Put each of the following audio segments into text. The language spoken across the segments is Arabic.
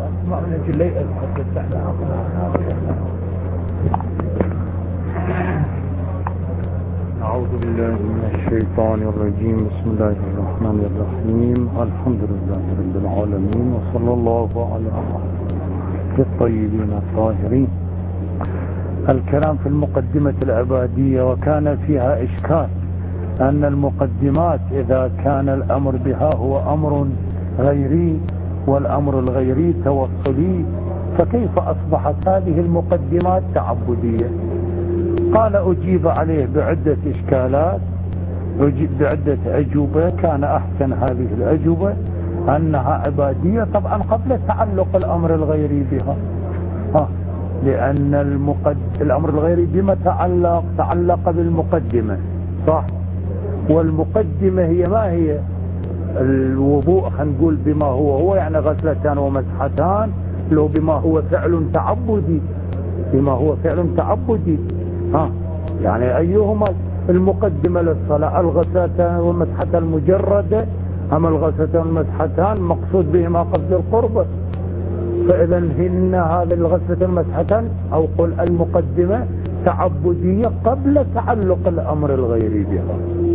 أعوذ بالله من الشيطان الرجيم. بسم الله الرحمن الرحيم. الحمد لله رب العالمين، وصلى الله على الطيبين الطاهرين. الكلام في المقدمة العبادية، وكان فيها إشكال أن المقدمات إذا كان الأمر بها هو أمر غيري والأمر الغيري توصلي، فكيف أصبحت هذه المقدمات تعبدية؟ قال أجيب عليه بعدة إشكالات، بعدة أجوبة. كان أحسن هذه الأجوبة أنها عبادية طبعا قبل تعلق الأمر الغيري بها، لأن الأمر الغيري بما تعلق بالمقدمة، صح؟ والمقدمة هي ما هي؟ الوضوء خلينا نقول بما هو يعني غسلتان ومسحتان، لو بما هو فعل تعبدي، بما هو فعل تعبدي، يعني أيهما المقدمة للصلاة؟ الغسلتان والمسحتان المجردة أم الغسلتان والمسحتان مقصود بهما قصد القربة؟ فإذا هن هذه الغسلتان والمسحتان أو قل المقدمة تعبدية قبل تعلق الأمر الغيري بها،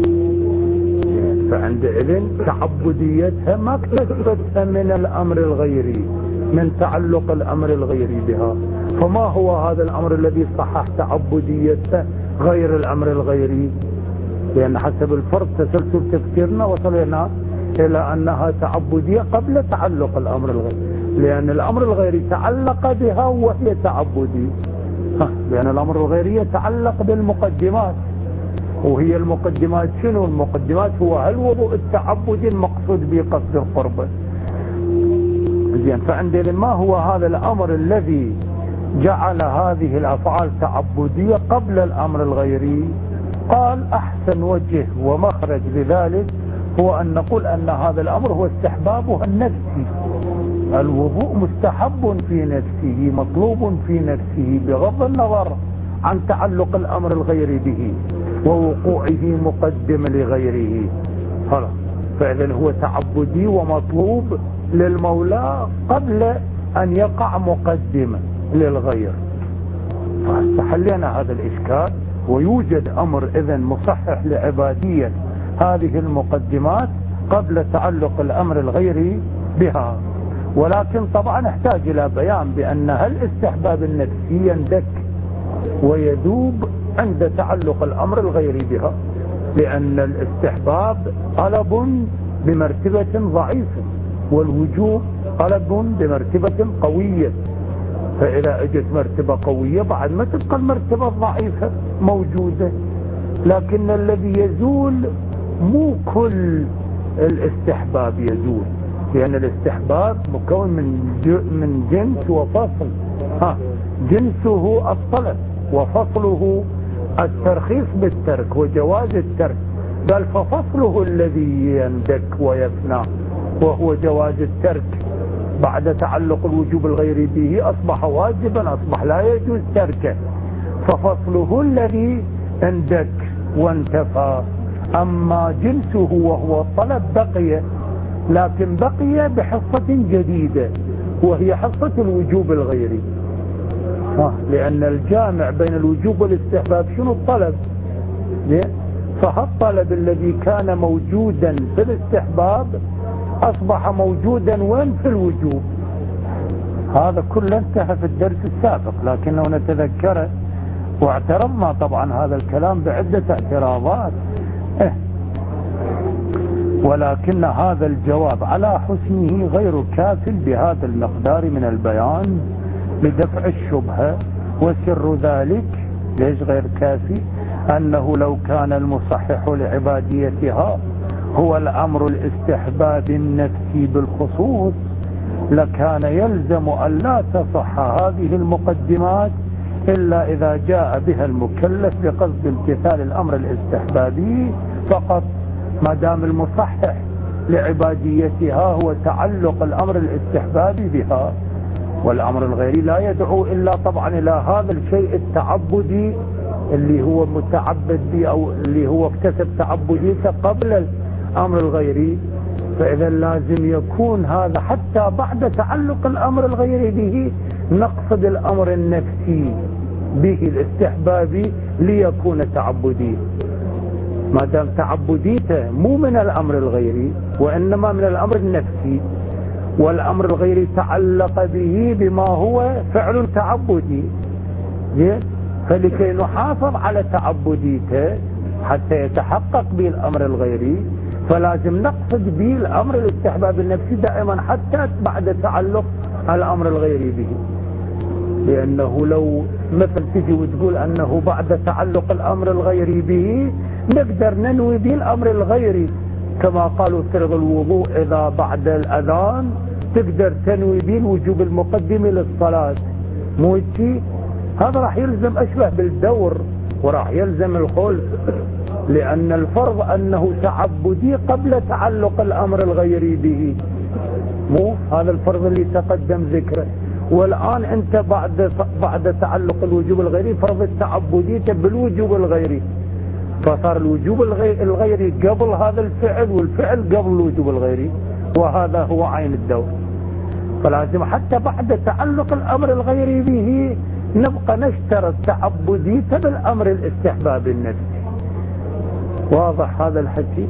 فعندئذ تعبديتها ما اكتسبتها من الأمر الغيري، من تعلق الأمر الغيري بها. فما هو هذا الأمر الذي صحح تعبديته غير الأمر الغيري؟ لأن حسب الفرض تسلسل تفكيرنا وصلنا إلى أنها تعبدية قبل تعلق الأمر الغيري، لأن الأمر الغيري تعلق بها وهي تعبدي، لأن الأمر الغيري يتعلق بالمقدمات، وهي المقدمات شنو؟ المقدمات هو الوضوء التعبدي المقصود به قصد القربة. زين، فعندنا ما هو هذا الأمر الذي جعل هذه الأفعال تعبدية قبل الأمر الغيري؟ قال أحسن وجه ومخرج لذلك هو أن نقول أن هذا الأمر هو استحبابها النفسي. الوضوء مستحب في نفسه، مطلوب في نفسه، بغض النظر عن تعلق الأمر الغيري به ووقوعه مقدم لغيره. فإذن هو تعبدي ومطلوب للمولى قبل أن يقع مقدمة للغير. فحلينا هذا الإشكال، ويوجد أمر إذن مصحح لعبادية هذه المقدمات قبل تعلق الأمر الغيري بها. ولكن طبعا احتاج إلى بيان بأن الاستحباب النفسي يندك ويذوب عند تعلق الأمر الغيري بها، لأن الاستحباب طلب بمرتبة ضعيفة، والوجوب طلب بمرتبة قوية. فإذا اجت مرتبة قوية بعد ما تبقى المرتبة الضعيفة موجودة. لكن الذي يزول مو كل الاستحباب يزول، لأن الاستحباب مكون من جنس وفصل. جنسه الطلب وفصله الترخيص بالترك وجواز الترك. قال ففصله الذي يندك ويفنى وهو جواز الترك بعد تعلق الوجوب الغيري به أصبح واجبا، أصبح لا يجوز تركه. ففصله الذي اندك وانتفى. أما جنسه وهو الطلب بقي، لكن بقي بحصة جديدة وهي حصة الوجوب الغيري. لأن الجامع بين الوجوب والاستحباب شنو؟ الطلب. فهالطلب الذي كان موجودا في الاستحباب أصبح موجودا وين؟ في الوجوب. هذا كله انتهى في الدرس السابق، لكنه نتذكره، واعترضنا طبعا هذا الكلام بعدة اعتراضات، ولكن هذا الجواب على حسنه غير كاف بهذا المقدار من البيان لدفع الشبهة. وسر ذلك ليش غير كافي؟ أنه لو كان المصحح لعباديتها هو الأمر الاستحبابي النفسي بالخصوص لكان يلزم أن لا تصح هذه المقدمات إلا إذا جاء بها المكلف بقصد امتثال الأمر الاستحبابي فقط. ما دام المصحح لعباديتها هو تعلق الأمر الاستحبابي بها، والأمر الغيري لا يدعو إلا طبعا إلى هذا الشيء التعبدي اللي هو متعبد به أو اللي هو اكتسب تعبديته قبل الأمر الغيري. فإذا لازم يكون هذا حتى بعد تعلق الأمر الغيري به نقصد الأمر النفسي به الاستحبابي ليكون تعبدي. ما دام تعبديته مو من الأمر الغيري وإنما من الأمر النفسي، والأمر الغيري تعلق به بما هو فعل تعبدي، فلكي نحافظ على تعبديته حتى يتحقق به الأمر الغيري فلازم نقصد به الأمر الاستحباب النفسي دائما حتى بعد تعلق الأمر الغيري به. لأنه لو مثل تجي وتقول أنه بعد تعلق الأمر الغيري به نقدر ننوي به الأمر الغيري، كما قالوا فرض الوضوء إذا بعد الأذان تقدر تنوي به الوجوب المقدم للصلاة، مو هيك؟ هذا راح يلزم أشبه بالدور وراح يلزم الخلف، لأن الفرض أنه تعبدي قبل تعلق الأمر الغيري به، مو هذا الفرض اللي تقدم ذكره. والآن أنت بعد تعلق الوجوب الغيري فرض التعبدي بالوجوب الغيري، فصار الوجوب الغيري قبل هذا الفعل والفعل قبل الوجوب الغيري، وهذا هو عين الدور. فلازم حتى بعد تعلق الأمر الغيري به نبقى نشترط تعبديته بالأمر الاستحباب النفسي. واضح هذا الحكي؟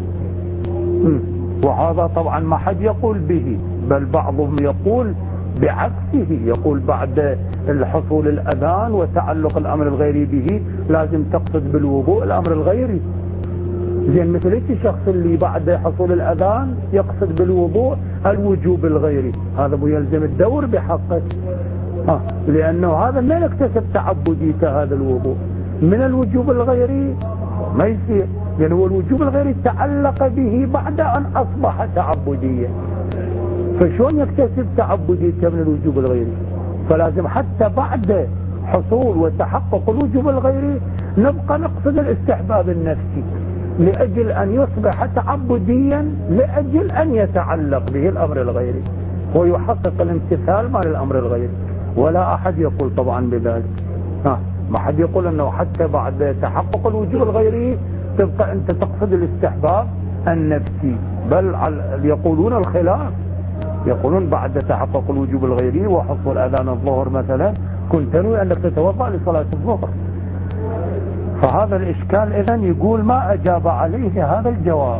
وهذا طبعا ما حد يقول به، بل بعضهم يقول بعكسه، يقول بعد الحصول الأذان وتعلق الأمر الغيري به لازم تقصد بالوضوء الأمر الغيري. زين مثل الشخص اللي بعد حصول الأذان يقصد بالوضوء الوجوب الغيري، هذا مو يلزم الدور بحقه، لأنه هذا ما يكتسب تعبديته هذا الوضوء من الوجوب الغيري ما يصير، لأنه هو الوجوب الغيري تعلق به بعد أن أصبح تعبديا، فشون يكتسب تعبديته من الوجوب الغيري؟ فلازم حتى بعد حصول وتحقق الوجوب الغيري نبقى نقصد الاستحباب النفسي لأجل أن يصبح تعبديا، لأجل أن يتعلق به الأمر الغيري ويحقق الامتثال مع الأمر الغيري. ولا أحد يقول طبعا بذلك، ما حد يقول أنه حتى بعد تحقق الوجوب الغيري تبقى أنت تقصد الاستحباب النفسي، بل يقولون الخلاف، يقولون بعد تحقق الوجوب الغيري وحصول أذان الظهر مثلا كنت تنوي أنك تتوضأ لصلاة الظهر. فهذا الإشكال إذن يقول ما أجاب عليه هذا الجواب.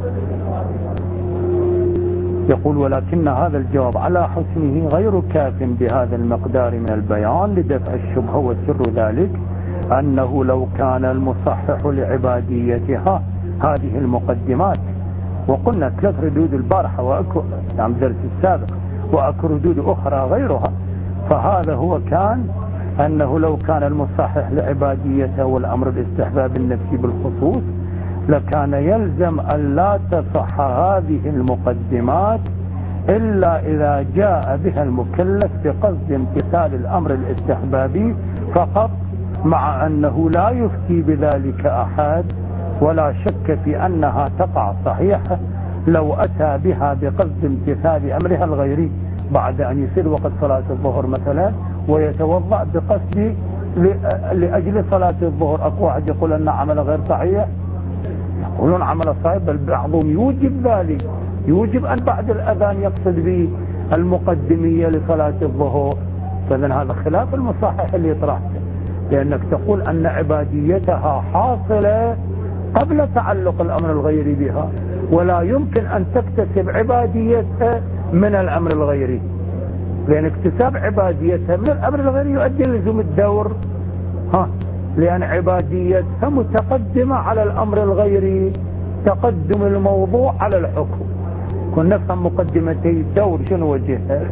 يقول ولكن هذا الجواب على حسنه غير كاف بهذا المقدار من البيان لدفع الشبهة، وسر ذلك أنه لو كان المصحح لعباديتها هذه المقدمات، وقلنا 3 ردود البارحة وأكو نعم درس السابق وأكو ردود أخرى غيرها، فهذا هو كان أنه لو كان المصحح لعباديته والأمر الاستحباب النفسي بالخصوص لكان يلزم أن لا تصح هذه المقدمات إلا إذا جاء بها المكلف بقصد امتثال الأمر الاستحبابي فقط، مع أنه لا يفتي بذلك أحد ولا شك في أنها تقع صحيحة لو أتى بها بقصد امتثال أمرها الغيري بعد أن يصير وقت صلاة الظهر مثلا ويتوضأ بقصد لأجل صلاة الظهر. أكو واحد يقول أن عمل غير صحيح، يقولون عمل صحيح، بل بعضهم يوجب ذلك، يوجب أن بعد الأذان يقصد به المقدمية لصلاة الظهر. فإذن هذا خلاف المصحح اللي يطرحته، لأنك تقول أن عباديتها حاصلة قبل تعلق الأمر الغيري بها، ولا يمكن أن تكتسب عباديتها من الأمر الغيري، لأن اكتساب عباديتها من الأمر الغيري يؤدي لزوم الدور، لأن عباديتها متقدمة على الأمر الغيري، تقدم الموضوع على الحكم. كنا نفهم مقدمتي الدور شنو وجهها؟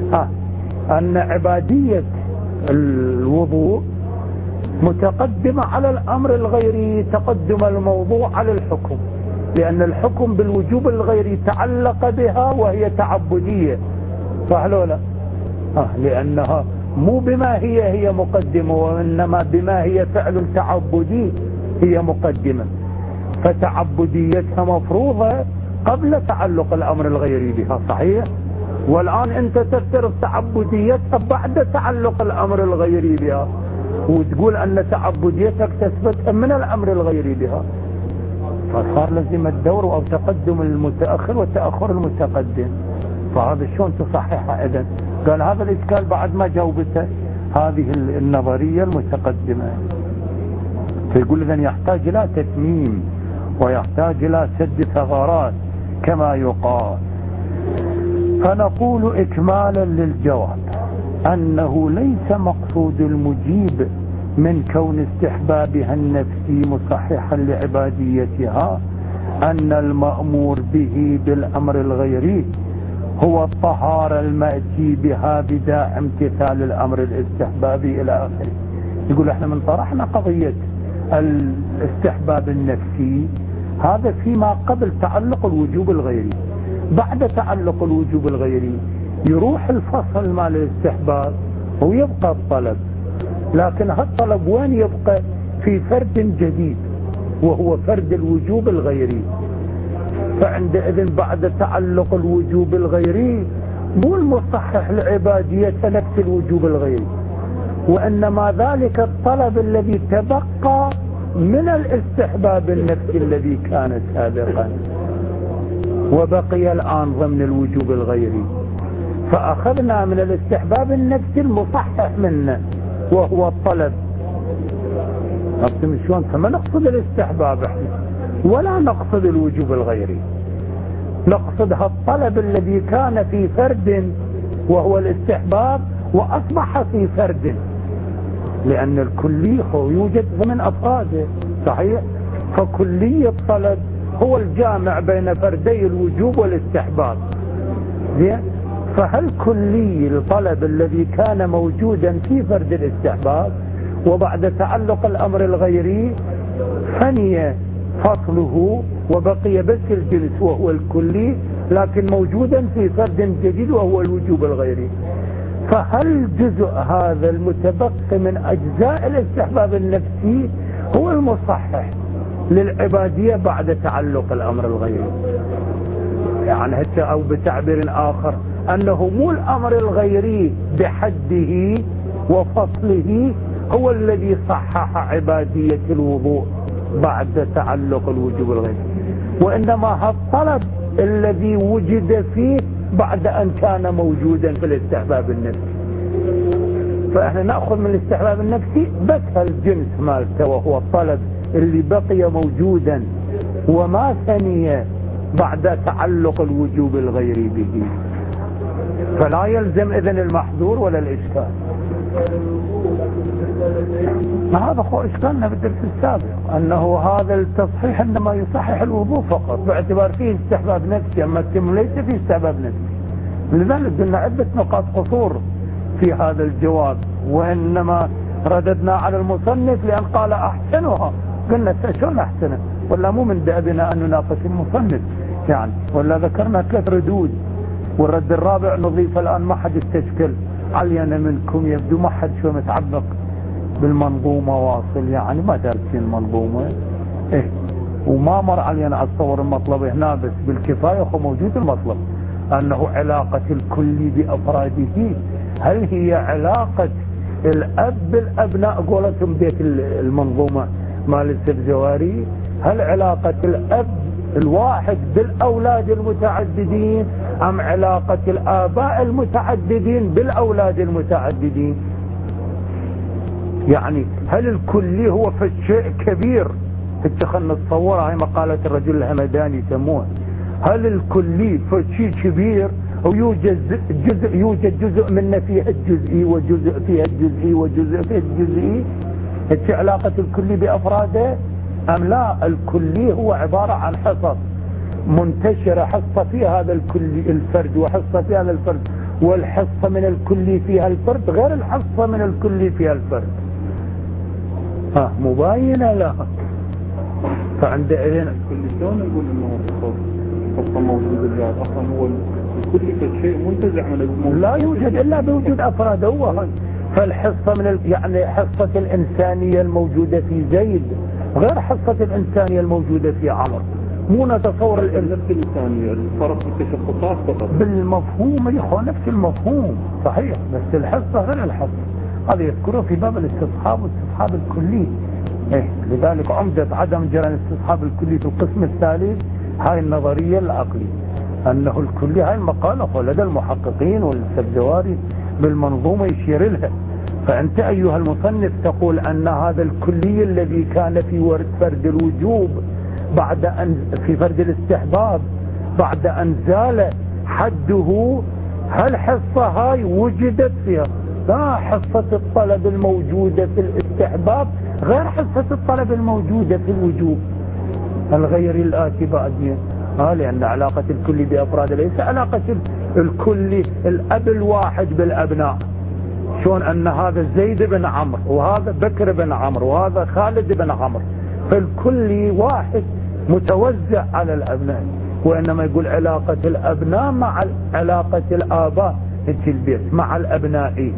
أن عبادية الوضوء متقدمة على الأمر الغيري تقدم الموضوع على الحكم، لأن الحكم بالوجوب الغيري تعلق بها وهي تعبدية، فهلو لا؟ لأنها مو بما هي مقدمة، وإنما بما هي فعل تعبدي هي مقدمة، فتعبديتها مفروضة قبل تعلق الأمر الغيري بها، صحيح؟ والآن أنت تفترض تعبديتها بعد تعلق الأمر الغيري بها، وتقول أن تعبديتك تثبت من الأمر الغيري بها. فصار لازم الدور أو تقدم المتأخر وتأخر المتقدم. فهذا شلون تصححها إذن؟ قال هذا الإشكال بعد ما جاوبته هذه النظرية المتقدمة. فيقول إذن يحتاج إلى تتميم ويحتاج إلى سد ثغرات كما يقال. فنقول إكمالا للجواب أنه ليس مقصود المجيب من كون استحبابها النفسي مصححا لعباديتها أن المأمور به بالأمر الغيري هو الطهارة المأتي بها بداع امتثال الأمر الاستحبابي إلى آخره. يقول احنا من طرحنا قضية الاستحباب النفسي هذا فيما قبل تعلق الوجوب الغيري. بعد تعلق الوجوب الغيري يروح الفصل مال الاستحباب ويبقى الطلب، لكن هالطلب وين يبقى؟ في فرد جديد وهو فرد الوجوب الغيري. فعندئذ بعد تعلق الوجوب الغيري مو المصحح لعبادية نفس الوجوب الغيري، وإنما ذلك الطلب الذي تبقى من الاستحباب النفسي الذي كان سابقا وبقي الآن ضمن الوجوب الغيري. فأخذنا من الاستحباب النفسي المصحح منه وهو الطلب. أفهم شلون؟ فما نقصد الاستحباب احنا ولا نقصد الوجوب الغيري، نقصد الطلب الذي كان في فرد وهو الاستحباب وأصبح في فرد، لأن الكلي هو يوجد ضمن أفراده صحيح. فكلي الطلب هو الجامع بين فردي الوجوب والاستحباب. فهل كلي الطلب الذي كان موجودا في فرد الاستحباب وبعد تعلق الأمر الغيري فني فصله وبقي بس الجنس وهو الكلي لكن موجودا في فرد جديد وهو الوجوب الغيري، فهل جزء هذا المتبقي من أجزاء الاستحباب النفسي هو المصحح للعبادية بعد تعلق الأمر الغيري؟ يعني حتى أو بتعبير آخر أنه مو الأمر الغيري بحده وفصله هو الذي صحح عبادية الوضوء بعد تعلق الوجوب الغيري، وإنما الطلب الذي وجد فيه بعد أن كان موجودا في الاستحباب النفسي. فإحنا نأخذ من الاستحباب النفسي بس الجنس مالته وهو الطلب اللي بقي موجودا وما ثني بعد تعلق الوجوب الغيري به. فلا يلزم إذن المحظور ولا الإشكال. هذا هو إشكالنا بالدرس السابق أنه هذا التصحيح إنما يصحح الوضوء فقط باعتبار فيه استحباب نفسي، أما التم ليس فيه استحباب نفسي. لذلك قلنا عدة نقاط قصور في هذا الجواب، وإنما رددنا على المصنف لأن قال أحسنها. قلنا شلون أحسنه؟ ولا مو من دأبنا أن نناقش المصنف يعني، ولا ذكرنا 3 ردود والرد الرابع نضيف الآن ما حد يستشكل علينا منكم، يبدو ما حد شو متعمق بالمنظومة واصل يعني ما دارسين المنظومة وما مر علينا أتصور المطلب هنا بس بالكفاية هو موجود المطلب أنه علاقة الكل بأفراده. هل هي علاقة الأب بالأبناء قولتهم بيت المنظومة مال السبزواري؟ هل علاقة الأب الواحد بالأولاد المتعددين أم علاقة الآباء المتعددين بالأولاد المتعددين؟ يعني هل الكلي هو في الشيء كبير؟ اتخلنا نتصورها هي مقالة الرجل الهمداني يسموها. هل الكلي في شيء كبير ويوجد جزء منه فيه الجزئي وجزء فيه الجزئي وجزء فيه الجزئي؟ هي علاقة الكلي بأفراده أم لا؟ الكلي هو عبارة عن حصص منتشرة، حصة فيها هذا الكلي الفرد وحصة فيها هذا الفرد، والحصة من الكلي فيها الفرد غير الحصة من الكلي فيها الفرد. مباينة لها. فعندئذ الكلي شلون نقول انه حصة موجودة يعني اصلا هو الكلي كشيء منتزع من الموجود لا يوجد الا بوجود افراد هو. فالحصة من يعني حصة الانسانية الموجودة في زيد غير حصة الانسانية الموجودة في عمر. مو نتصور نفس الانسانية، الفرق في التشخصات فقط بالمفهوم يا اخوان، نفس المفهوم صحيح، بس الحصة غير الحصة. هذا يذكره في باب الاستصحاب والاستصحاب الكلي لذلك عمدة عدم جرى استصحاب الكلي في القسم الثالث هاي النظرية العقلية، أنه الكلي هاي المقالة لدى المحققين والسبزواري بالمنظومة يشير لها. فأنت أيها المصنف تقول أن هذا الكلي الذي كان في فرد الوجوب بعد أن في فرد الاستحباب بعد أن زال حده، هل حصة هاي وجدت فيها؟ لا، حصة الطلب الموجودة في الاستحباب غير حصة الطلب الموجودة في الوجوب الغير الآتي بعدين. لأن علاقة الكل بأفراد ليس علاقة الكل الأب الواحد بالأبناء. شون أن هذا زيد بن عمرو وهذا بكر بن عمرو وهذا خالد بن عمرو، فالكل واحد متوزع على الأبناء، وإنما يقول علاقة الأبناء مع علاقة الآباء في البيت مع الأبناء.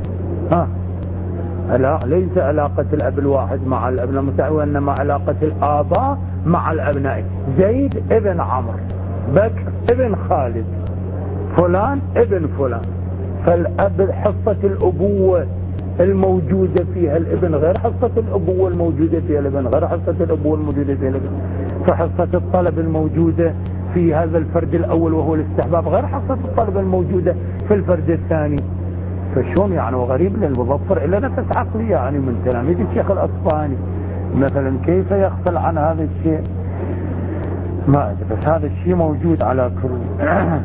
لا، ليس علاقة الأب الواحد مع الأبناء متعوى، وإنما علاقة الآباء مع الأبناء. زيد ابن عمرو، بكر ابن خالد، فلان ابن فلان. فالأب حصة الأبوة الموجودة فيها الابن غير حصة الأبوة الموجودة فيها الابن غير حصة الأبوة الموجودة فيها الابن. فحصة الطلب الموجودة في هذا الفرد الأول وهو الاستحباب غير حصة الطلب الموجودة في الفرد الثاني. فشون يعني؟ وغريب للمظفر إلا نفس عقلي يعني من تلاميذ الشيخ الأصفهاني مثلا، كيف يغفل عن هذا الشيء؟ ما أدري، بس هذا الشيء موجود على كل.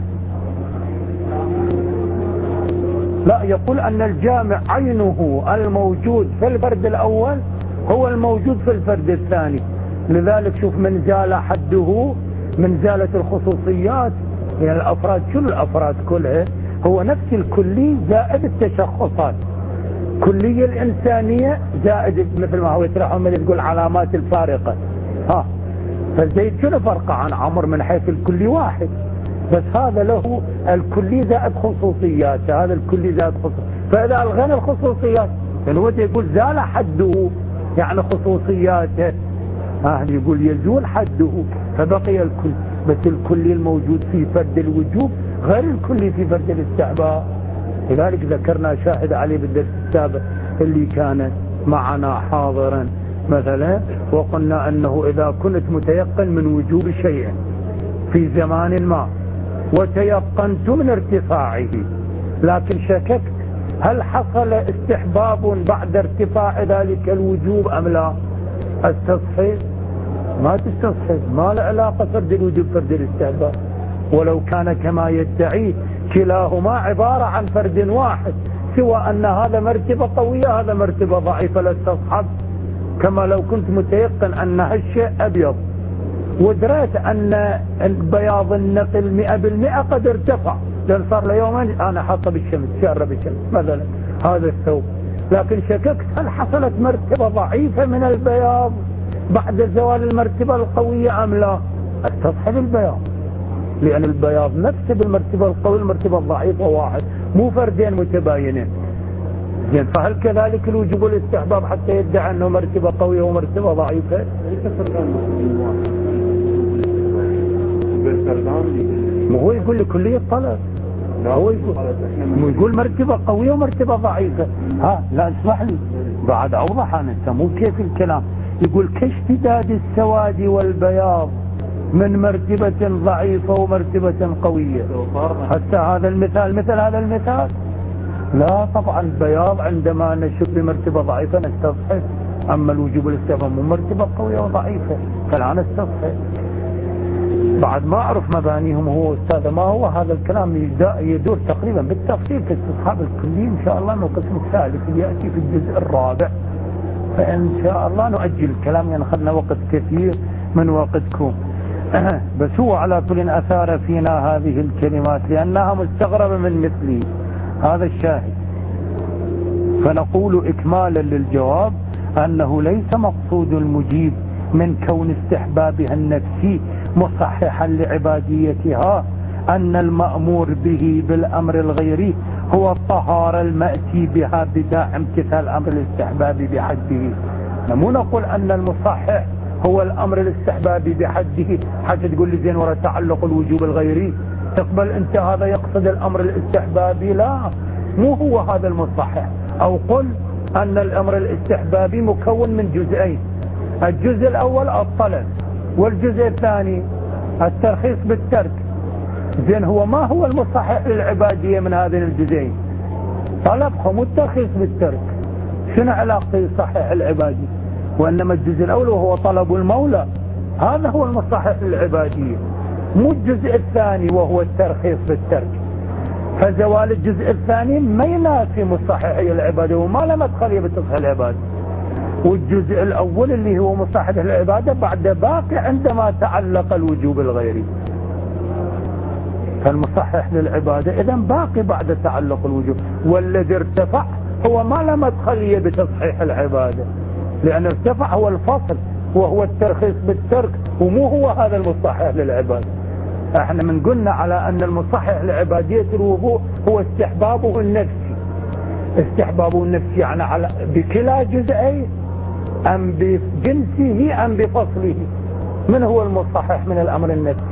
لا، يقول أن الجامع عينه الموجود في الفرد الأول هو الموجود في الفرد الثاني. لذلك شوف، من زال حده، من زالت الخصوصيات، يعني الأفراد، شنو الأفراد كلها؟ هو نفس الكلي زائد التشخصات. كلية الإنسانية زائد مثل ما هو يترى محمد تقول علامات الفارقة. فزيد شنو فرقه عن عمر من حيث الكلي واحد، بس هذا له الكلي زائد خصوصيات، هذا الكلي زائد خصوصيات. فإذا ألغينا الخصوصيات هو يقول زال حده يعني خصوصياته، يقول يزول حده فبقي الكل. بس الكلي الموجود في فرد الوجوب غير الكلي في فرد الاستحباب. لذلك ذكرنا شاهد عليه بالدرس السابق اللي كان معنا حاضرا مثلا، وقلنا أنه إذا كنت متيقن من وجوب شيء في زمان ما وتيقنت من ارتفاعه، لكن شككت هل حصل استحباب بعد ارتفاع ذلك الوجوب أم لا، استصحب؟ ما تستصحب، ما له علاقة فرد الوجوب فرد الاستحباب. ولو كان كما يدعي كلاهما عبارة عن فرد واحد، سوى أن هذا مرتبة قوية هذا مرتبة ضعيفة، لاستصحب. كما لو كنت متيقن أن هالشيء أبيض ودريت أن البياض النقل 100% قد ارتفع، لأن صار له يومين أنا حاطه بالشمس شارة بالشمس مثلا هذا الثوب، لكن شككت هل حصلت مرتبة ضعيفة من البياض بعد زوال المرتبة القوية أم لا، استصحب البياض، لأن البياض نفسه بالمرتبة القوية المرتبة الضعيفة واحد، مو فردين متباينين. زين، فهل كذلك الوجوب والاستحباب حتى يدعي أنه مرتبة قوية ومرتبة ضعيفة؟ ما هو يقول لكلية الطلب، هو يقول مرتبة قوية ومرتبة ضعيفة. لا اسمح لي بعد أوضح أنا، مو كيف الكلام. يقول كاشتداد السواد والبياض من مرتبة ضعيفة ومرتبة قوية. حتى هذا المثال مثل هذا المثال؟ لا طبعا، البياض عندما نشوف بمرتبة ضعيفة نستصحب، أما الوجوب والاستحباب من مرتبة قوية وضعيفة فلا نستصحب. بعد ما أعرف مبانيهم هو أستاذ، ما هو هذا الكلام يدور تقريبا بالتفصيل في استصحاب الكلي إن شاء الله من القسم الثالث اللي يأتي في الجزء الرابع، فإن شاء الله نؤجل الكلام يعني أخذنا وقت كثير من وقتكم. بس هو على كل أثار فينا هذه الكلمات لأنها مستغربة من مثلي، هذا الشاهد. فنقول إكمالا للجواب أنه ليس مقصود المجيب من كون استحبابها النفسي مصححا لعباديتها أن المأمور به بالأمر الغيري هو الطهارة المأتي بها بداع امتثال أمر الاستحباب بحده. مو نقول أن المصحح هو الأمر الاستحبابي بحده حتى تقول لي زين ورا تعلق الوجوب الغيري تقبل أنت هذا يقصد الأمر الاستحبابي، لا مو هو هذا المصحح. أو قل أن الأمر الاستحبابي مكون من جزئين، الجزء الأول الطلب، والجزء الثاني الترخيص بالترك. زين هو ما هو المصحح للعبادية من هذين الجزئين؟ طلبهم والترخيص بالترك. شنو علاقته يصحح العبادية؟ وإنما الجزء الأول وهو طلب المولى هذا هو المصحح للعبادية، مو الجزء الثاني وهو الترخيص بالترك. فزوال الجزء الثاني ما ينافي مصححية العبادة وما له مدخل بتصحيح العبادة، والجزء الأول اللي هو مصحح العبادة بعد باقي عندما تعلق الوجوب الغيري. فالمصحح للعبادة إذن باقي بعد تعلق الوجوب، والذي ارتفع هو ما له مدخل بتصحيح العبادة، لأن ارتفع هو الفصل وهو الترخيص بالترك، ومو هو هذا المصحح للعبادة. احنا من قلنا على أن المصحح لعبادية الوضوء هو استحبابه النفسي. استحبابه النفسي يعني على بكلا جزئين، أم بجنسه أم بفصله. من هو المصحح من الأمر النفسي؟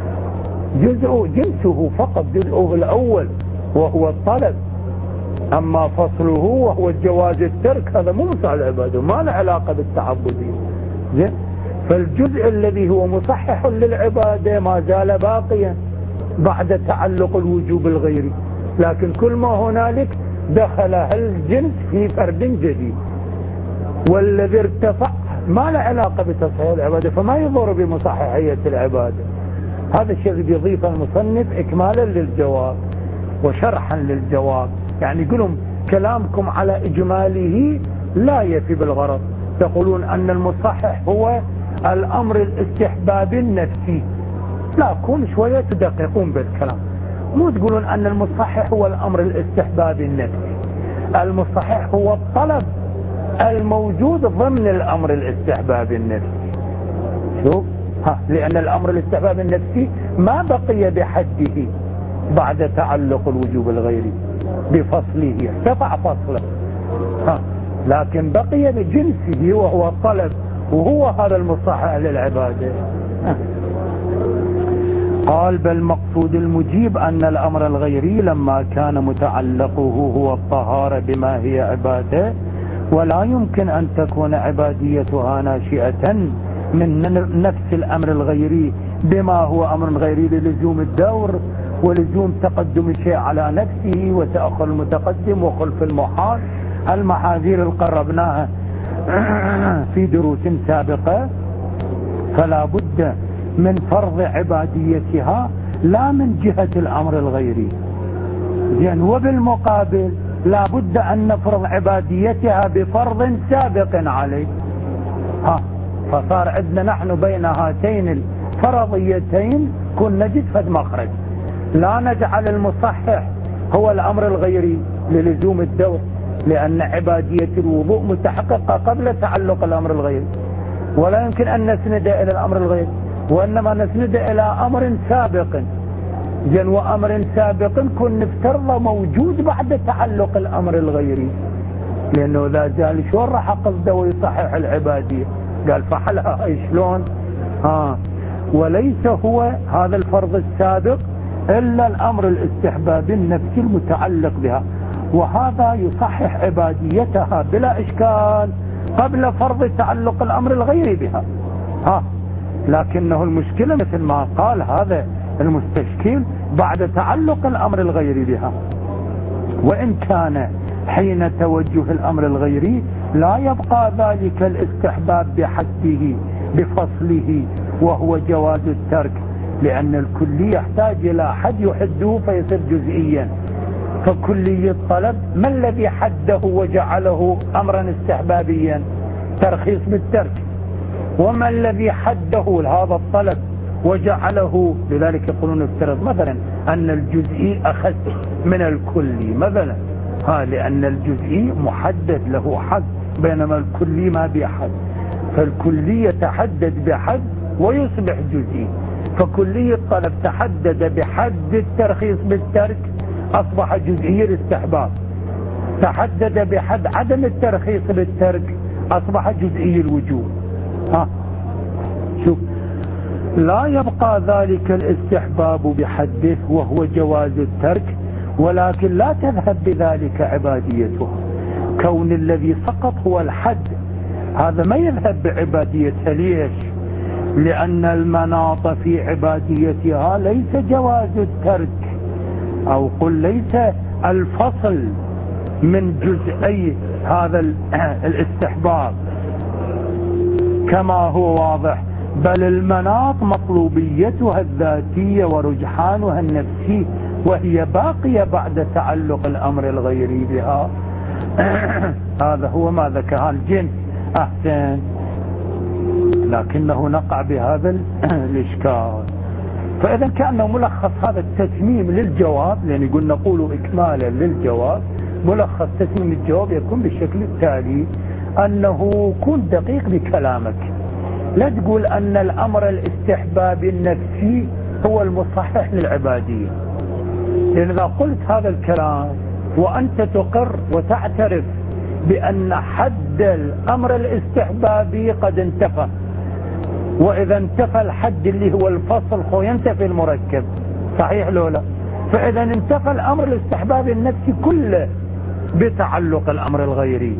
جنسه فقط، جزءه الأول وهو الطلب، أما فصله وهو الجواز الترك هذا مو مصحح العبادة، ما له علاقة بالتعبدية. زين، فالجزء الذي هو مصحح للعبادة ما زال باقيا بعد تعلق الوجوب الغيري، لكن كل ما هنالك دخل الجنس في فرد جديد، والذي ارتفع ما له علاقة بتصحيح العبادة فما يضر بمصححية العبادة. هذا الشيء اللي بيضيفه المصنف إكمالا للجواب وشرحا للجواب. يعني يقولون كلامكم على إجماله لا يفي بالغرض، تقولون أن المصحح هو الأمر الاستحبابي النفسي، لا كون شوية تدققون بالكلام، مو تقولون أن المصحح هو الأمر الاستحبابي النفسي. المصحح هو الطلب الموجود ضمن الأمر الاستحبابي النفسي. شوف لأن الأمر الاستحبابي النفسي ما بقي بحده بعد تعلق الوجوب الغيري بفصله، ارتفع فصله، لكن بقي بجنسه وهو الطلب، وهو هذا المصحح للعبادة. قال بل مقصود المجيب أن الأمر الغيري لما كان متعلقه هو الطهارة بما هي عبادة، ولا يمكن أن تكون عباديتها ناشئة من نفس الأمر الغيري بما هو أمر غيري للزوم الدور ولزوم تقدم الشيء على نفسه وتأخر المتقدم وخلف المحال، المحاذير اللي قربناها في دروس سابقة. فلا بد من فرض عباديتها لا من جهة الأمر الغيري. زين، وبالمقابل لا بد أن نفرض عباديتها بفرض سابق عليه. فصار عندنا نحن بين هاتين الفرضيتين كن نجد فد مخرج. لا نجعل المصحح هو الأمر الغيري للزوم الدور، لأن عبادية الوضوء متحققة قبل تعلق الأمر الغيري، ولا يمكن أن نسند إلى الأمر الغيري، وإنما نسند إلى أمر سابق. زين، وأمر سابق كن نفترض موجود بعد تعلق الأمر الغيري، لأنه لا زال شلون راح قصده ويصحح العبادية؟ قال فحلها شلون؟ وليس هو هذا الفرض السابق إلا الأمر الاستحبابي النفسي المتعلق بها، وهذا يصحح عباديتها بلا إشكال قبل فرض تعلق الأمر الغيري بها. لكنه المشكلة مثل ما قال هذا المستشكل بعد تعلق الأمر الغيري بها، وإن كان حين توجه الأمر الغيري لا يبقى ذلك الاستحباب بحده بفصله وهو جواز الترك، لأن الكلي يحتاج إلى حد يحده فيصير جزئيا. فكلي الطلب ما الذي حده وجعله أمرا استحبابيا؟ ترخيص بالترك. وما الذي حده هذا الطلب وجعله؟ لذلك يقولون افترض مثلا أن الجزئي أخذ من الكلي مثلا، لأن الجزئي محدد له حد بينما الكلي ما بحد، فالكلي يتحدد بحد ويصبح جزئي. فكلي الطلب تحدد بحد الترخيص بالترك أصبح جزئي الاستحباب، تحدد بحد عدم الترخيص بالترك أصبح جزئي الوجوب. شوف، لا يبقى ذلك الاستحباب بحده وهو جواز الترك، ولكن لا تذهب بذلك عباديته، كون الذي سقط هو الحد هذا ما يذهب بعباديتها. ليش؟ لأن المناط في عباديتها ليس جواز الترك، أو قل ليس الفصل من جزئي هذا الاستحباب كما هو واضح، بل المناط مطلوبيتها الذاتية ورجحانها النفسي، وهي باقية بعد تعلق الأمر الغيري بها. هذا هو ما ذكر الجنس. أحسن، لكنه نقع بهذا الإشكال. فإذا كان ملخص هذا التتميم للجواب، لأن يقول نقول إكمالا للجواب، ملخص تتميم الجواب يكون بالشكل التالي: أنه كن دقيق بكلامك، لا تقول أن الأمر الاستحبابي النفسي هو المصحح للعبادية، لأن إذا قلت هذا الكلام وأنت تقر وتعترف بأن حد الأمر الاستحبابي قد انتفى، وإذا انتفى الحد اللي هو الفصل ينتفي المركب، صحيح لو لا؟ فإذا انتفى الأمر الاستحبابي النفسي كله بتعلق الأمر الغيري.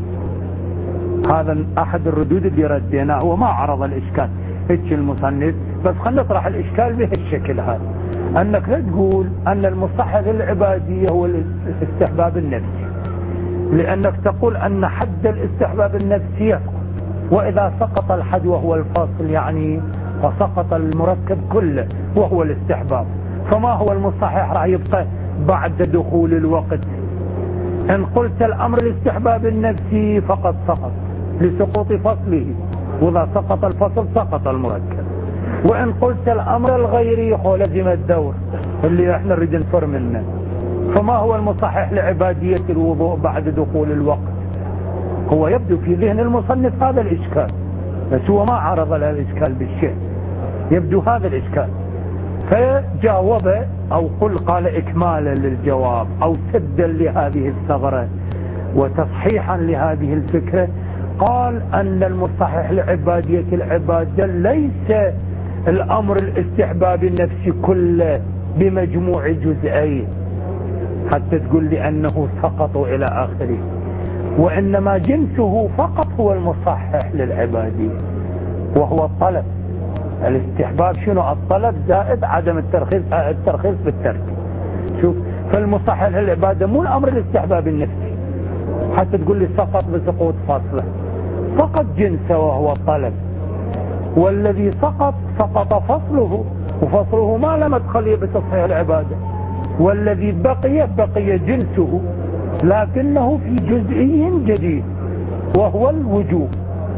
هذا أحد الردود اللي رديناه وما عرض الإشكال. هيك المصنف بس خلنا نطرح الإشكال بهالشكل هذا، أنك لا تقول أن المصحح للعبادية هو الاستحباب النفسي، لأنك تقول أن حد الاستحباب النفسي يسقط، وإذا سقط الحد وهو الفاصل يعني فسقط المركب كله وهو الاستحباب، فما هو المصحح؟ راح يبقى بعد دخول الوقت. إن قلت الأمر الاستحباب النفسي فقد سقط لسقوط فصله، وإذا سقط الفصل سقط المركب. وإن قلت الأمر الغيري لزم الدور اللي احنا نريد نفر منه، فما هو المصحح لعبادية الوضوء بعد دخول الوقت؟ هو يبدو في ذهن المصنف هذا الإشكال، بس هو ما عرض له الإشكال بالشيء، يبدو هذا الإشكال. فجاوب أو قال إكمالا للجواب أو سدا لهذه الثغرة وتصحيحا لهذه الفكرة، قال أن المصحح لعبادية العبادة ليس الأمر الاستحبابي النفسي كله بمجموع جزئين حتى تقول لي أنه سقط إلى آخره، وإنما جنسه فقط هو المصحح للعبادية، وهو الطلب. الاستحباب شنو؟ الطلب زائد عدم الترخيص بالترك. شوف، فالمصحح للعبادة مو الأمر الاستحبابي النفسي حتى تقول لي سقط بسقوط فاصله، فقط جنسه وهو الطلب، والذي سقط فصله، وفصله ما له مدخل بتصحيح العبادة، والذي بقي جنسه لكنه في جزئي جديد وهو الوجوب.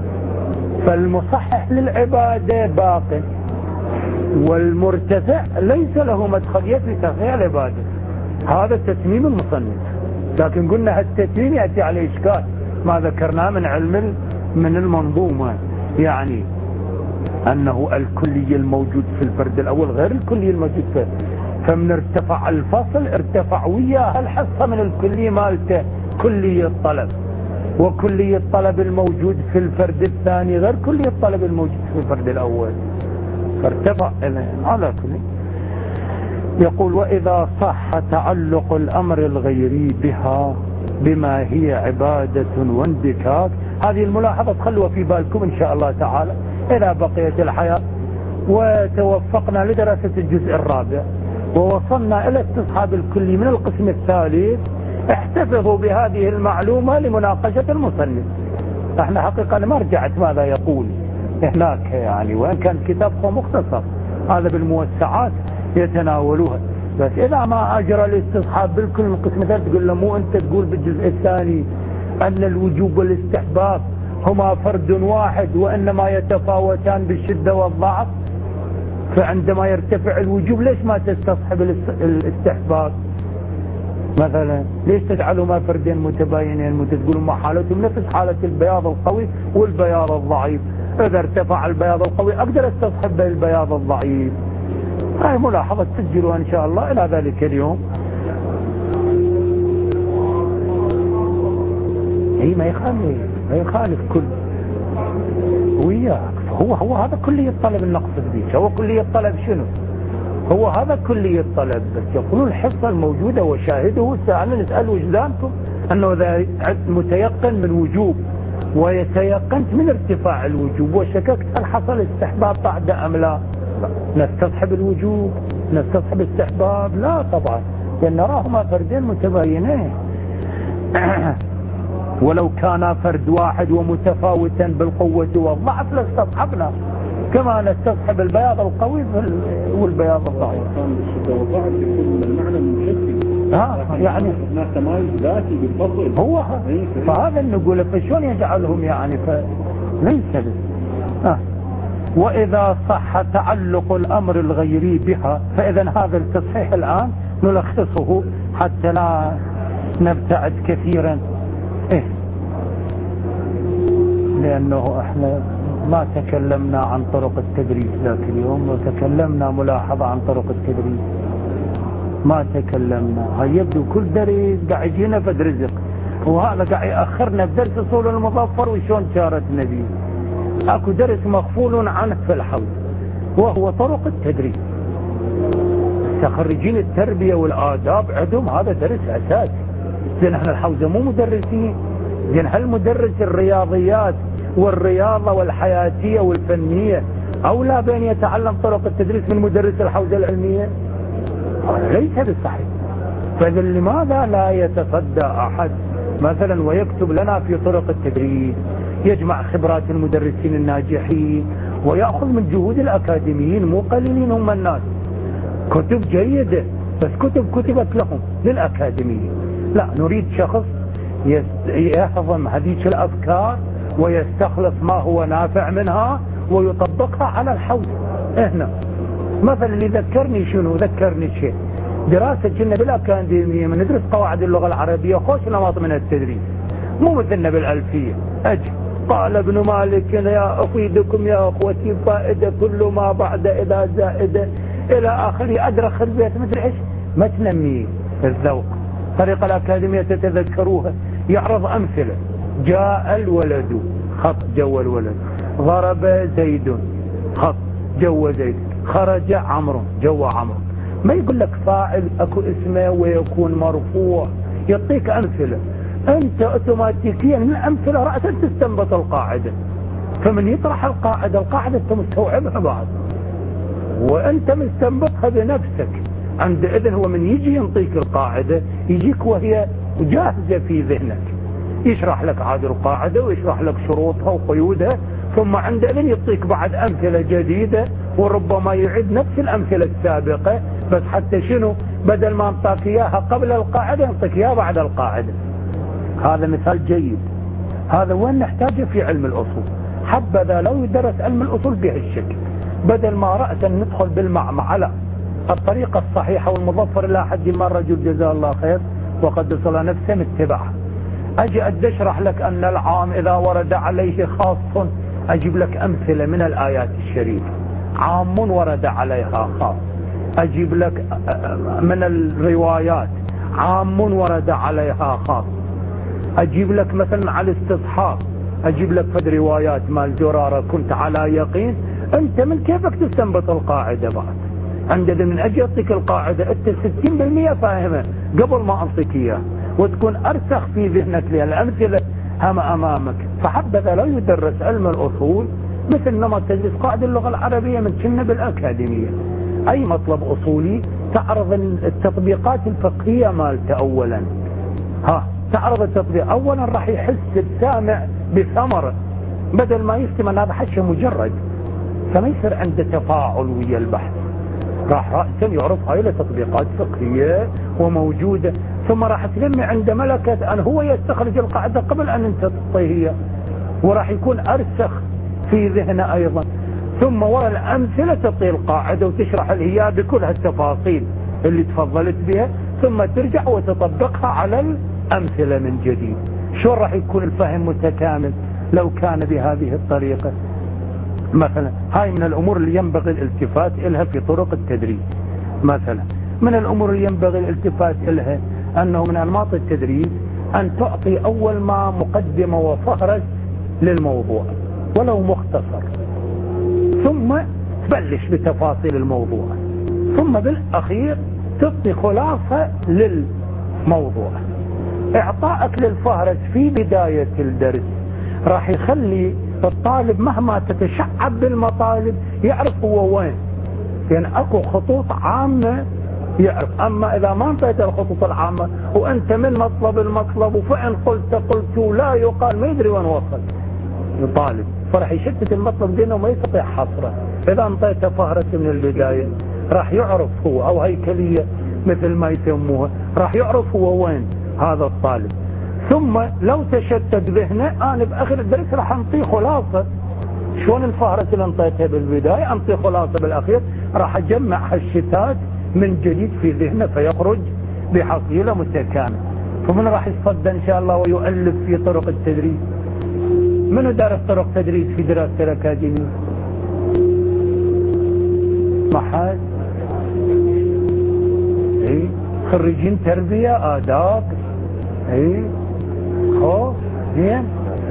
فالمصحح للعبادة باق، والمرتفع ليس له مدخلية في تصحيح العبادة. هذا تتميم المصنف، لكن قلنا هالتتميم يأتي على إشكال ما ذكرناه من علم من المنظومة، يعني أنه الكلي الموجود في الفرد الأول غير الكلي الموجود فيه، فمن ارتفع الفصل ارتفع وياه الحصة من الكلي مالته كلي الطلب، وكلي الطلب الموجود في الفرد الثاني غير كلي الطلب الموجود في الفرد الأول، فارتفع على كل. يقول: وإذا صح تعلق الأمر الغيري بها بما هي عبادة واندكاك. هذه الملاحظة تخلوها في بالكم إن شاء الله تعالى إذا بقيت الحياة وتوفقنا لدراسة الجزء الرابع ووصلنا إلى استصحاب الكلي من القسم الثالث. احتفظوا بهذه المعلومة لمناقشة المصنف. احنا حقيقة ما رجعت ماذا يقول هناك، يعني وإن كان كتابه مختصر هذا بالموسعات يتناولوها، بس إذا ما أجرى الاستصحاب بالكل من قسم ثالث تقول له مو أنت تقول بالجزء الثاني أن الوجوب والاستحباب هما فرد واحد وإنما يتفاوتان بالشدة والضعف، فعندما يرتفع الوجوب ليش ما تستصحب الاستحباب مثلا؟ ليش تجعلهما فردين متباينين تقولوا ما حالتهم نفس حالة البياض القوي والبياض الضعيف؟ إذا ارتفع البياض القوي أقدر استصحب البياض الضعيف. هاي ملاحظة تسجلوها إن شاء الله إلى ذلك اليوم. هي ما يخالف كل وياك، هو هذا كلية الطلب النقصد بيك. هو كلية الطلب شنو؟ هو هذا كلية الطلب، بس يقولون الحصة الموجودة وشاهده سألنا نسأل وجدانكم أنه إذا متيقن من وجوب ويتيقنت من ارتفاع الوجوب وشككت هل حصل استحباب بعد أم لا، نستصحب الوجوب نستصحب استحباب؟ لا طبعا، لأن نراهما فردين متباينين. ولو كان فرد واحد ومتفاوتا بالقوة والضعف لاستصحبنا كما نستصحب البياض القوي والبياض الضعيف. كان بالشدة والضعف يكون المعنى مشكل. يعني هناك تمايز ذاتي بالفصل هو فهذا نقول فشون يجعلهم يعني ليس وإذا صح تعلق الأمر الغيري بها، فإذا هذا التصحيح الآن نلخصه حتى لا نبتعد كثيرا. لأنه احنا ما تكلمنا عن طرق التدريس ذاك اليوم، وتكلمنا ملاحظة عن طرق التدريس ما تكلمنا. هاي يبدو كل درس قاعد يجينا فد رزق، وهذا قاعد يأخرنا بدرس أصول المظفر وشون شارة النبي. اكو درس مغفول عنه في الحوض وهو طرق التدريس. متخرجين التربية والآداب عندهم هذا درس أساسي. زين احنا الحوزة مو مدرسين، زين هل مدرس الرياضيات والرياضة والحياتية والفنية أولى بين يتعلم طرق التدريس من مدرس الحوزة العلمية؟ ليس بالصحيح. فإذا لماذا لا يتصدى أحد مثلا ويكتب لنا في طرق التدريس، يجمع خبرات المدرسين الناجحين ويأخذ من جهود الأكاديميين، مو قليلين هم الناس، كتب جيدة بس كتب كتبت لهم للأكاديميين. لا، نريد شخص يهضم هذه الأفكار ويستخلص ما هو نافع منها ويطبقها على الحوزة. هنا مثلا اللي ذكرني شنو، ذكرني شيء دراسة كنا بالأكاديمية من ندرس قواعد اللغة العربية خوش نمط من التدريس، مو مثلنا بالألفية. قال ابن مالك يا أفيدكم يا أخوتي فائدة كل ما بعد إذا زائدة إلى آخره، أدرخ البيت مثل إيش ما تنمي الذوق. طريقة الأكاديمية تتذكروها، يعرض أمثلة: جاء الولد خط جو الولد، ضرب زيد خط جو زيد، خرج عمرو جو عمرو. ما يقول لك فاعل اكو اسمه ويكون مرفوع، يعطيك أمثلة. أنت أوتوماتيكيا من الأمثلة رأسا تستنبط القاعدة، فمن يطرح القاعدة أنت مستوعبها بعد وأنت مستنبطها بنفسك. عندئذ هو من يجي ينطيك القاعدة يجيك وهي جاهزة في ذهنك، يشرح لك عاد القاعدة ويشرح لك شروطها وقيودها، ثم عندئذ يعطيك بعد أمثلة جديدة وربما يعيد نفس الأمثلة السابقة، بس حتى شنو، بدل ما انطاك إياها قبل القاعدة ينطيك إياها بعد القاعدة. هذا مثال جيد. هذا وين نحتاجه في علم الأصول. حبذا لو يدرس علم الأصول بهالشكل، بدل ما رأسا ندخل بالمعمعة الطريقة الصحيحة والمظفر إلى حد ما الرجل جزاه الله خير وقد وصل نفسه متبعها. أجي أشرح لك أن العام إذا ورد عليه خاص، أجيب لك أمثلة من الآيات الشريفة عام ورد عليها خاص، أجيب لك من الروايات عام ورد عليها خاص، أجيب لك مثلا على الاستصحاب، أجيب لك فد روايات مال زرارة كنت على يقين. أنت من كيفك تستنبط القاعدة بعد؟ عندما من أجي أعطيك القاعدة أنت 60% فاهمة قبل ما أعطيك إياها، وتكون أرسخ في ذهنك لها الأمثلة هم أمامك. فحبذا لو يدرس علم الأصول مثل نمط تدريس قاعدة اللغة العربية من كنا بالأكاديمية. أي مطلب أصولي تعرض التطبيقات الفقهية مالته أولا، تعرض التطبيق أولا، راح يحس السامع بثمرة بدل ما يفتم أن هذا حشة مجرد، فما يصير عنده تفاعل ويا البحث. راح رأسا يعرف هاي التطبيقات فقهية وموجودة، ثم راح تلمي عند ملكة أن هو يستخرج القاعدة قبل أن انت تعطيه، وراح يكون أرسخ في ذهنه أيضا. ثم وراء الأمثلة تعطي القاعدة وتشرح لها بكل هالتفاصيل اللي تفضلت بها، ثم ترجع وتطبقها على الأمثلة من جديد. شو راح يكون الفهم متكامل لو كان بهذه الطريقة؟ مثلا هاي من الأمور اللي ينبغي الالتفات إلها في طرق التدريس. مثلا من الأمور اللي ينبغي الالتفات إلها أنه من أنماط التدريس أن تعطي أول ما مقدمة وفهرس للموضوع ولو مختصر، ثم تبلش بتفاصيل الموضوع، ثم بالأخير تعطي خلاصة للموضوع. إعطائك للفهرس في بداية الدرس راح يخلي الطالب مهما تتشعب بالمطالب يعرف هو وين، لأن اكو خطوط عامة يعرف. اما اذا ما انطيت الخطوط العامة وانت من مطلب المطلب وفعل قلت لا يقال، ما يدري وين وصل الطالب، فرح يشتت المطلب دينه وما يستطيع حصره. اذا انطيته فهرس من البداية راح يعرف هو، او هيكلية مثل ما يسموها، راح يعرف هو وين هذا الطالب. ثم لو تشتت ذهنه انا باخر الدرس راح انطيه خلاصة. شلون الفهرس اللي انطيتها بالبداية انطيه خلاصة بالاخير، راح اجمع هالشتات من جديد في ذهنه فيخرج بحصيلة متكاملة. فمن راح يصدى ان شاء الله ويؤلف في طرق التدريس؟ منو دارس طرق تدريس في دراسة الأكاديمية؟ ما حد؟ ايه خريجين تربية آداب، ايه خوف زين.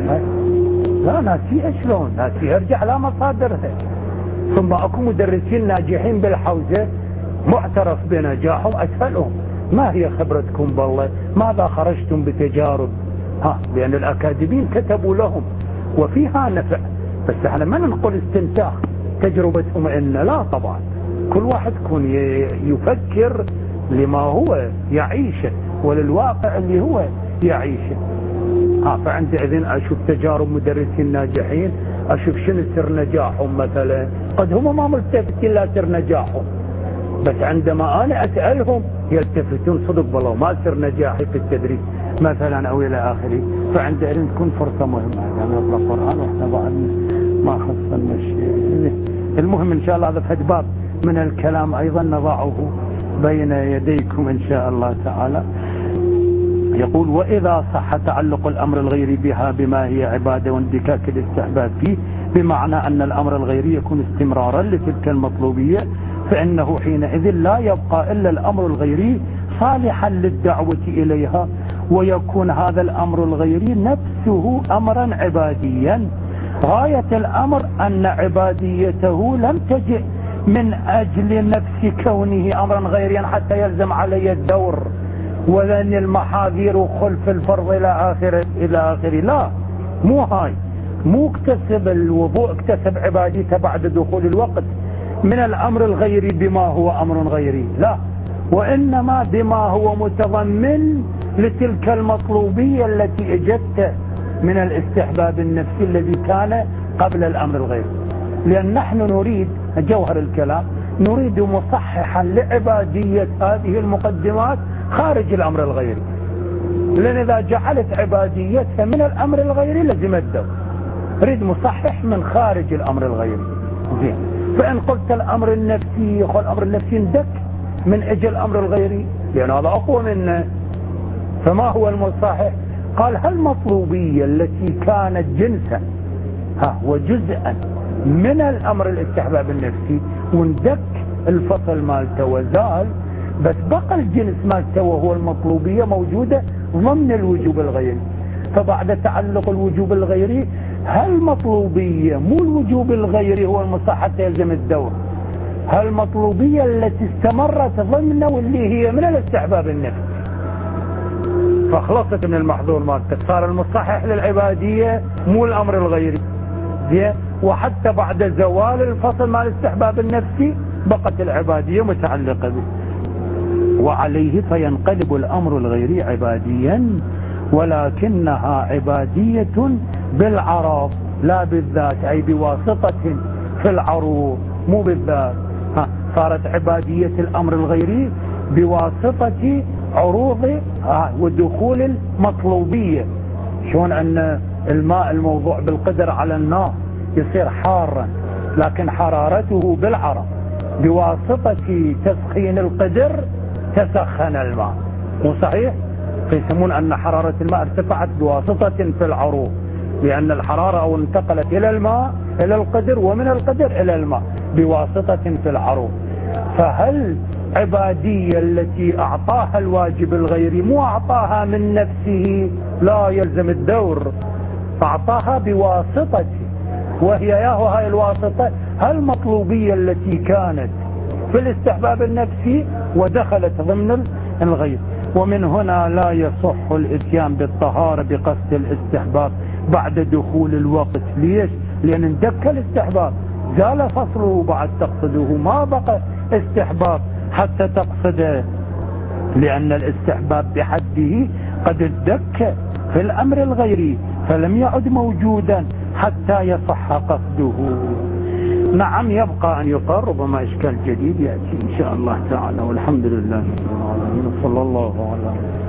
لا ناسيها، شلون ناسيها؟ ارجع على مصادرها. ثم اكو مدرسين ناجحين بالحوزة معترف بنجاحهم، اسألهم ما هي خبرتكم بالله؟ ماذا خرجتم بتجارب؟ لأن الأكاديميين كتبوا لهم وفيها نفع، بس احنا ما نقول استنساخ تجربتهم إن لا طبعا، كل واحد يكون يفكر لما هو يعيشه وللواقع اللي هو يعيشه. فعندئذ أشوف تجارب مدرسين ناجحين، أشوف شنو سر نجاحهم مثلا، قد هم ما ملتفتين لا سر نجاحهم، بس عندما أنا أسألهم يلتفتون صدق والله ما سر نجاحي في التدريس مثلا أو إلى آخره. فعندئذ تكون فرصة مهمة يعني نقرأ القرآن وإحنا بعد ما خصنا الشيء. المهم إن شاء الله هذا فد باب من الكلام أيضا نضعه بين يديكم إن شاء الله تعالى. يقول وإذا صح تعلق الأمر الغيري بها بما هي عبادة واندكاك الاستحباب فيه، بمعنى أن الأمر الغيري يكون استمرارا لتلك المطلوبية، فإنه حينئذ لا يبقى إلا الأمر الغيري صالحا للدعوة إليها، ويكون هذا الأمر الغيري نفسه أمرا عباديا. غاية الأمر أن عباديته لم تجئ من أجل نفس كونه أمرا غيريا حتى يلزم علي الدور وذن المحاذير وخلف الفرض إلى آخره. لا، مو هاي، مو اكتسب الوضوء اكتسب عباديته بعد دخول الوقت من الأمر الغيري بما هو أمر غيري، لا، وإنما بما هو متضمن لتلك المطلوبية التي اجت من الاستحباب النفسي الذي كان قبل الأمر الغيري. لأن نحن نريد جوهر الكلام، نريد مصححا لعبادية هذه المقدمات خارج الأمر الغيري، لأن إذا جعلت عباديتها من الأمر الغيري لزم الدور. نريد مصحح من خارج الأمر الغيري. زين، فإن قلت الأمر النفسي، يقول الأمر النفسي اندك من أجل الأمر الغيري لأن هذا أقوى منه. فما هو المصحح؟ قال هالمطلوبية التي كانت جنسا وجزءا من الأمر الاستحباب النفسي واندك الفصل مالته وزال، بس بقى الجنس مالته وهو المطلوبية موجودة ضمن الوجوب الغيري. فبعد تعلق الوجوب الغيري هالمطلوبية مو الوجوب الغيري هو المصحح يلزم الدور، هالمطلوبية التي استمرت ضمنه واللي هي من الاستحباب النفسي، فخلصت من المحظور مالتك، صار المصحح للعبادية مو الأمر الغيري. زين، وحتى بعد زوال الفصل مع الاستحباب النفسي بقت العبادية متعلقة به. وعليه فينقلب الأمر الغيري عباديا، ولكنها عبادية بالعرض لا بالذات، أي بواسطة في العروض مو بالذات. صارت عبادية الأمر الغيري بواسطة عروض ودخول المطلوبية. شون أن الماء الموضوع بالقدر على النار يصير حارا، لكن حرارته بالعرض بواسطة تسخين القدر تسخن الماء، مو صحيح؟ فيسمون أن حرارة الماء ارتفعت بواسطة في العروض، لأن الحرارة أو انتقلت إلى الماء إلى القدر ومن القدر إلى الماء بواسطة في العروض. فهل عبادية التي أعطاها الواجب الغيري مو أعطاها من نفسه لا يلزم الدور، أعطاها بواسطة، وهي هاي الواسطة هالمطلوبية التي كانت في الاستحباب النفسي ودخلت ضمن الغير. ومن هنا لا يصح الاتيان بالطهارة بقصد الاستحباب بعد دخول الوقت. ليش؟ لأن اندك الاستحباب، زال فصله بعد تقصده، ما بقى استحباب حتى تقصده، لأن الاستحباب بحده قد اندك في الأمر الغيري فلم يعد موجودا حتى يصح قصده. نعم، يبقى أن يقال ربما إشكال جديد يأتي إن شاء الله تعالى، والحمد لله رب العالمين، صلى الله على